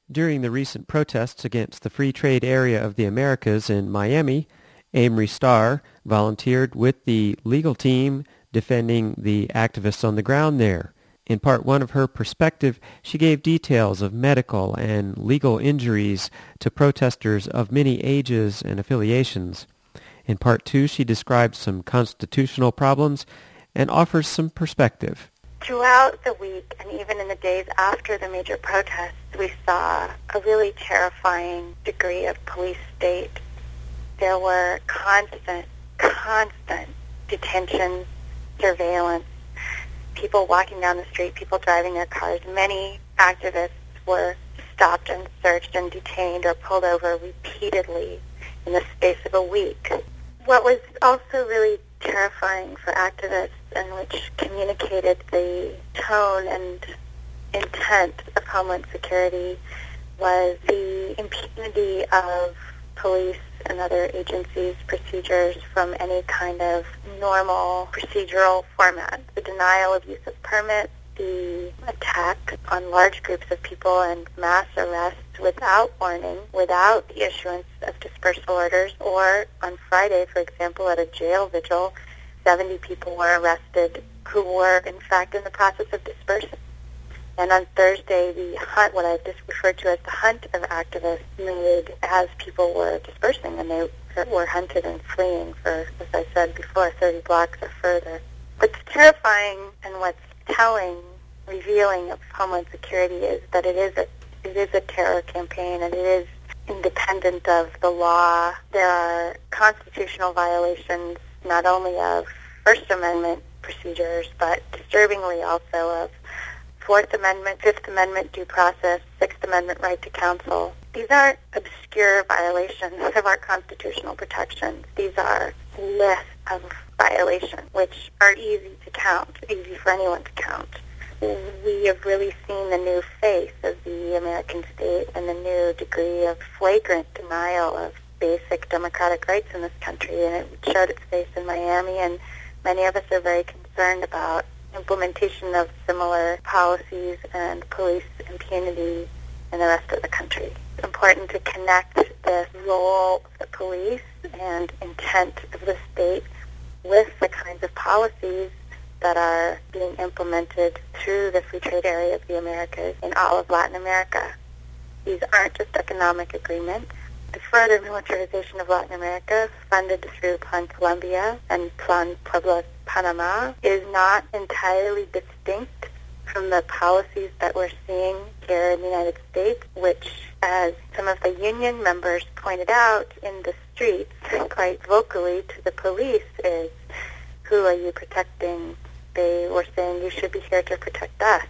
During the recent protests against the free trade area of the Americas in Miami, Amory Starr volunteered with the legal team defending the activists on the ground there. In part one of her perspective, she gave details of medical and legal injuries to protesters of many ages and affiliations. In part two, she described some constitutional problems and offers some perspective. Throughout the week, and even in the days after the major protests, we saw a really terrifying degree of police state. There were constant detentions, surveillance, people walking down the street, people driving their cars. Many activists were stopped and searched and detained or pulled over repeatedly in the space of a week. What was also really terrifying for activists, and which communicated the tone and intent of Homeland Security, was the impunity of police and other agencies' procedures from any kind of normal procedural format. The denial of use of permits, the attack on large groups of people and mass arrests without warning, without the issuance of dispersal orders, or on Friday, for example, at a jail vigil, 70 people were arrested who were, in fact, in the process of dispersing. And on Thursday, the hunt, what I've just referred to as the hunt of activists, made as people were dispersing, and they were hunted and fleeing for, as I said before, 30 blocks or further. What's terrifying and what's telling, revealing of Homeland Security is that it is a terror campaign, and it is independent of the law. There are constitutional violations not only of First Amendment procedures, but disturbingly also of Fourth Amendment, Fifth Amendment due process, Sixth Amendment right to counsel. These aren't obscure violations of our constitutional protections. These are lists of violations which are easy to count, easy for anyone to count. We have really seen the new face of the American state and the new degree of flagrant denial of basic democratic rights in this country, and it showed its face in Miami, and many of us are very concerned about implementation of similar policies and police impunity in the rest of the country. It's important to connect the role of the police and intent of the state with the kinds of policies that are being implemented through the free trade area of the Americas in all of Latin America. These aren't just economic agreements. The further militarization of Latin America, funded through Plan Colombia and Plan Puebla Panama, is not entirely distinct from the policies that we're seeing here in the United States, which, as some of the union members pointed out in the streets quite vocally to the police, is, who are you protecting? They were saying, you should be here to protect us.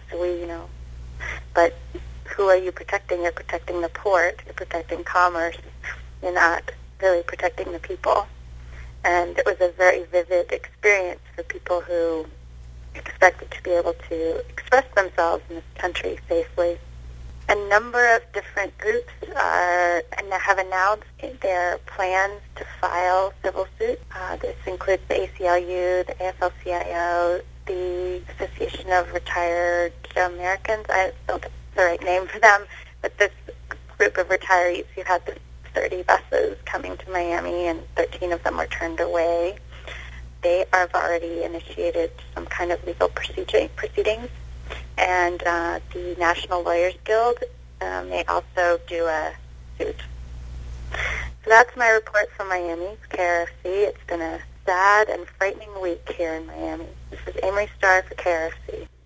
But who are you protecting? You're protecting the port. You're protecting commerce. You're not really protecting the people. And it was a very vivid experience for people who expected to be able to express themselves in this country safely. A number of different groups have announced their plans to file civil suits. This includes the ACLU, the AFL-CIO, the Association of Retired Americans. I don't know the right name for them, but this group of retirees who had the 30 buses coming to Miami, and 13 of them were turned away. They have already initiated some kind of legal proceedings, and the National Lawyers Guild may also do a suit. So that's my report from Miami, KRFC. It's been a sad and frightening week here in Miami. This is Amory Starr for KRFC.